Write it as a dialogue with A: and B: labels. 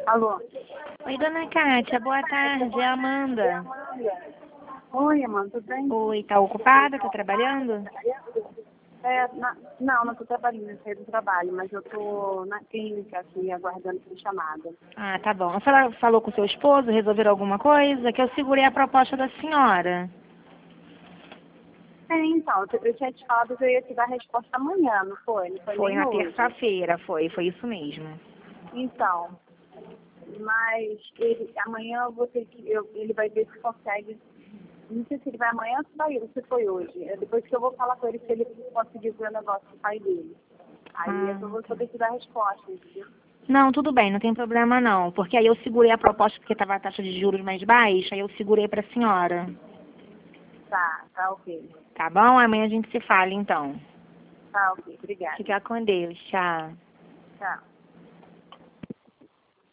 A: Alô?
B: Oi, dona Kátia, boa tarde, é a Amanda.
A: Oi, Amanda, tudo bem?
B: Oi, tá ocupada? Tá trabalhando?
A: Não estou trabalhando, saí do trabalho, mas eu estou na clínica aqui, aguardando sua chamada.
B: Ah, tá bom. A senhora falou com o seu esposo, resolveram alguma coisa? Que eu segurei a proposta da senhora.
A: Então, eu tinha te falado que eu ia te dar a resposta amanhã, não foi? Não foi
B: Foi
A: nem
B: na
A: hoje.
B: terça-feira, foi isso mesmo.
A: Então, mas amanhã eu vou ter que, ele vai ver se consegue, não sei se ele vai amanhã ou se foi hoje. É depois que eu vou falar com ele se ele conseguir ver o negócio do pai dele. Aí eu vou poder te dar a resposta, entendeu?
B: Não, tudo bem, não tem problema não. Porque aí eu segurei a proposta porque estava a taxa de juros mais baixa, aí eu segurei pra senhora.
A: Tá ok.
B: Tá bom? Amanhã a gente se fala então.
A: Tá ok, obrigada.
B: Fica com Deus, tchau.
A: Tchau.